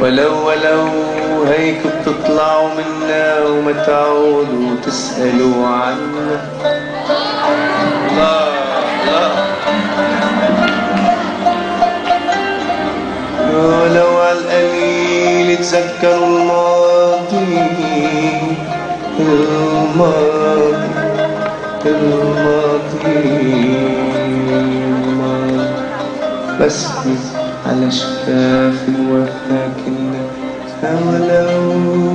ولو هيك بتطلعوا منا وما تعودوا تسألوا عنا. لا ولو عالقليل تذكروا الماضي بس على شفاف الوفا كنا ولو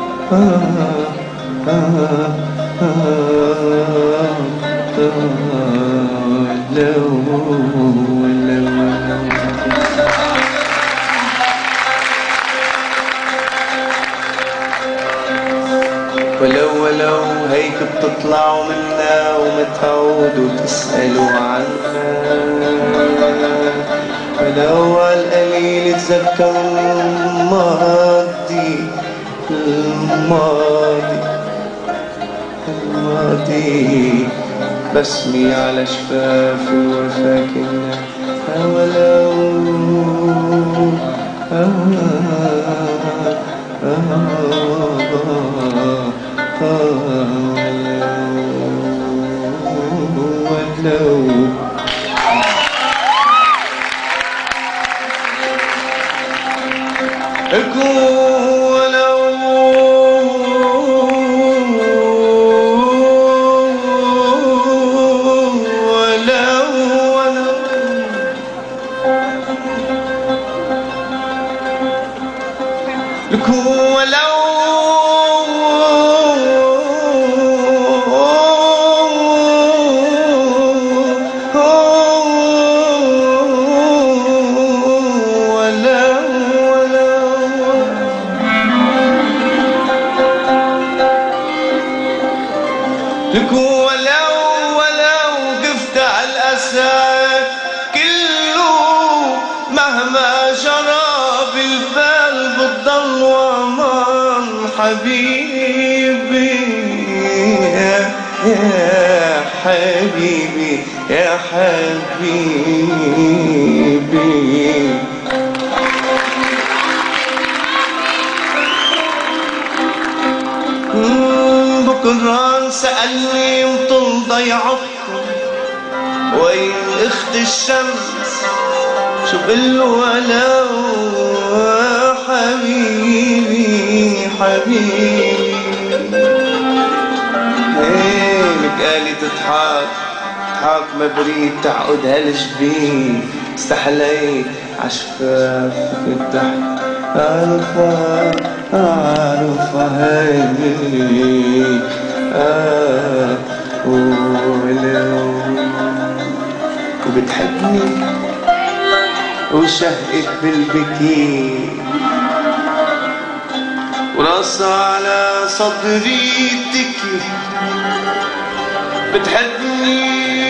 ولو هيك بتطلعوا منا وما تعودوا تسألوا عنا. ولو عالقليل تذكروا الماضي بسمي على شفاف الوفا كنا ولو قفت عالأسى كله مهما جرى بالبال بتضل وأمان حبيبي يا حبيبي يا حبيبي. بكران سألني وطل ضيعتكم وين اخت الشمس شو بقله ولو حبيبي هيك قالي تضحك ما بريد تعقد هالجبين استحليت عشفافك الضحك عارفة هيك ولو وبتحبني وشهقت بالبكي وراسها على صدري تكي بتحبني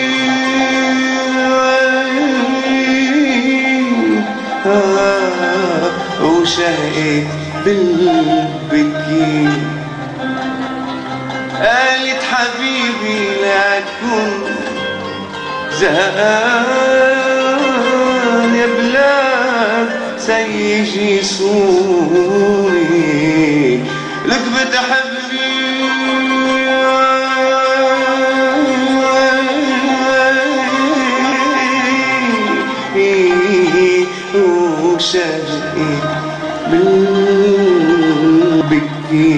وشهقت بالبكي قالت حبيبي لا تكون زهقان يا بلاد سيجي سوري لك بتحبني وشهقت بالبكي.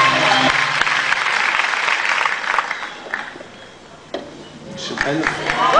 شو حلو.